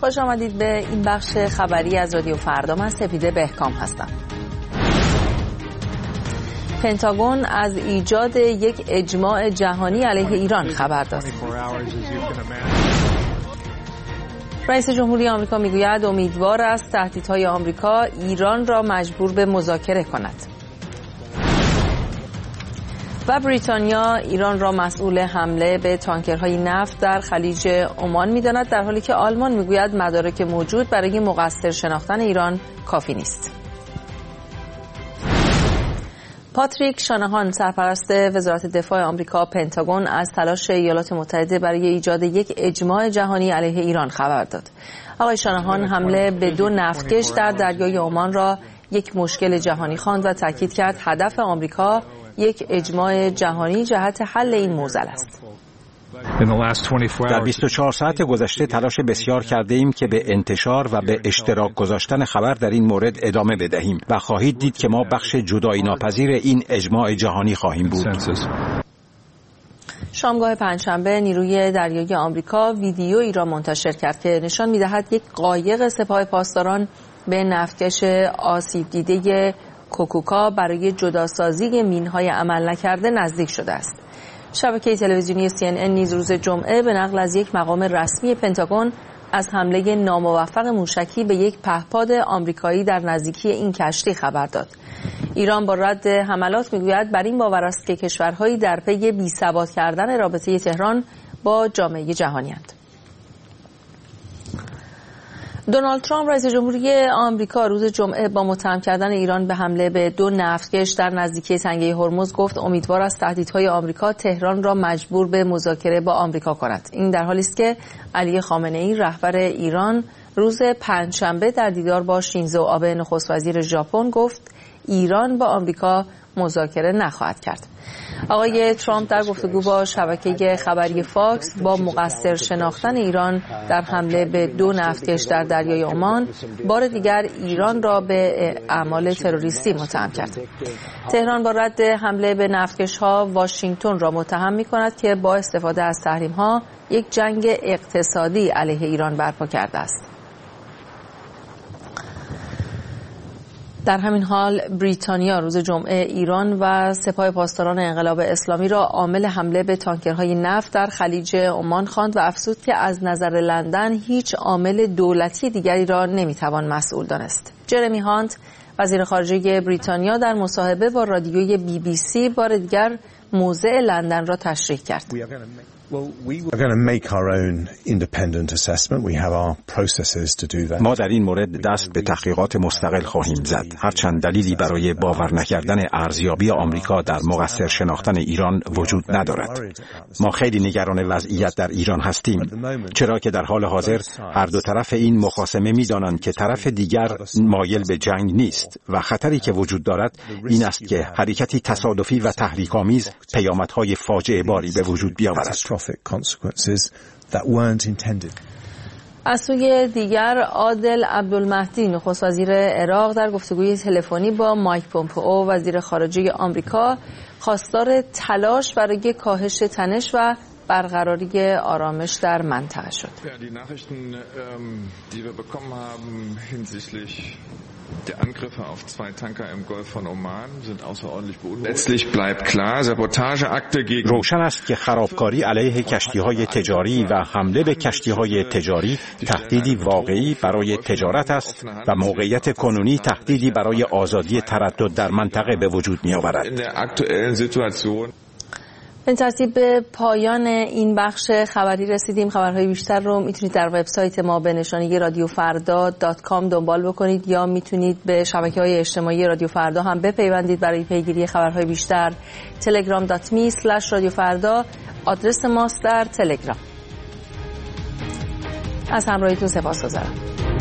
خوش آمدید به این بخش خبری از رادیو فردا. من سپیده بهکام هستم. پنتاگون از ایجاد یک اجماع جهانی علیه ایران خبر داد. رئیس جمهوری آمریکا میگوید امیدوار است تهدیدهای آمریکا ایران را مجبور به مذاکره کند. و بریتانیا ایران را مسئول حمله به تانکرهای نفت در خلیج عمان می‌داند، در حالی که آلمان میگوید مدارک موجود برای مقصر شناختن ایران کافی نیست. پاتریک شاناهان، سرپرست وزارت دفاع آمریکا پنتاگون، از تلاش ایالات متحده برای ایجاد یک اجماع جهانی علیه ایران خبر داد. آقای شاناهان حمله به 2 نفتکش در دریای عمان را یک مشکل جهانی خواند و تاکید کرد هدف آمریکا یک اجماع جهانی جهت حل این معضل است. در 24 ساعت گذشته تلاش بسیار کرده ایم که به انتشار و به اشتراک گذاشتن خبر در این مورد ادامه بدهیم و خواهید دید که ما بخش جدایی ناپذیر این اجماع جهانی خواهیم بود. شامگاه پنجشنبه نیروی دریایی آمریکا ویدیویی را منتشر کرد که نشان می‌دهد یک قایق سپاه پاسداران به نفتکش آسیب دیده کوکوکا برای جداسازی مین‌های عمل نکرده نزدیک شده است. شبکه تلویزیونی CNN نیز روز جمعه به نقل از یک مقام رسمی پنتاگون از حمله ناموفق موشکی به یک پهپاد آمریکایی در نزدیکی این کشتی خبر داد. ایران با رد حملات میگوید بر این باور است که کشورهایی در پی بی‌ثبات کردن رابطه تهران با جامعه جهانی‌اند. دونالد ترامپ رئیس جمهوری آمریکا روز جمعه با متهم کردن ایران به حمله به 2 نفتکش در نزدیکی تنگه هرمز گفت امیدوار است تهدیدهای آمریکا تهران را مجبور به مذاکره با آمریکا کند. این در حالی است که علی خامنه‌ای رهبر ایران روز پنجشنبه در دیدار با شینزو آبه نخست وزیر ژاپن گفت ایران با آمریکا مذاکره نخواهد کرد. آقای ترامپ در گفتگو با شبکه خبری فاکس با مقصر شناختن ایران در حمله به 2 نفتکش در دریای عمان بار دیگر ایران را به اعمال تروریستی متهم کرد. تهران با رد حمله به نفتکش‌ها واشنگتن را متهم می‌کند که با استفاده از تحریم‌ها یک جنگ اقتصادی علیه ایران برپا کرده است. در همین حال بریتانیا روز جمعه ایران و سپاه پاسداران انقلاب اسلامی را عامل حمله به تانکرهای نفت در خلیج عمان خواند و افزود که از نظر لندن هیچ عامل دولتی دیگری را نمیتوان مسئول دانست. جرمی هانت وزیر خارجه بریتانیا در مصاحبه با رادیوی BBC بار دیگر موضع لندن را تشریح کرد. ما در این مورد دست به تحقیقات مستقل خواهیم زد. هرچند دلیلی برای باور نکردن ارزیابی آمریکا در مقصر شناختن ایران وجود ندارد. ما خیلی نگران وضعیت در ایران هستیم، چرا که در حال حاضر هر دو طرف این مخاصمه می‌دانند که طرف دیگر مایل به جنگ نیست و خطری که وجود دارد این است که حرکتی تصادفی و تحریک‌آمیز پیامدهای فاجعه باری به وجود بیاورد. از سوی دیگر عادل عبدالمهدی نخست وزیر عراق در گفتگوی تلفنی با مایک پومپئو وزیر خارجه آمریکا خواستار تلاش برای کاهش تنش و برقراری آرامش در منطقه شد. Der Angriffe auf 2 Tanker im Golf von Oman sind außerordentlich beunruhigend. Letztlich bleibt klar, Sabotageakte gegen روشن است که خرابکاری علیه کشتی‌های تجاری و حمله به کشتی‌های تجاری تهدیدی واقعی برای تجارت است و موقعیت کنونی تهدیدی برای آزادی تردد در منطقه به وجود می‌آورد. به ترتیب به پایان این بخش خبری رسیدیم. خبرهای بیشتر رو میتونید در وبسایت ما به نشانی radiofarda.com دنبال بکنید یا میتونید به شبکه‌های اجتماعی رادیو فردا هم بپیوندید برای پیگیری خبرهای بیشتر. telegram.me/radiofarda آدرس ماست در تلگرام. از همراهیتون سپاسگزارم.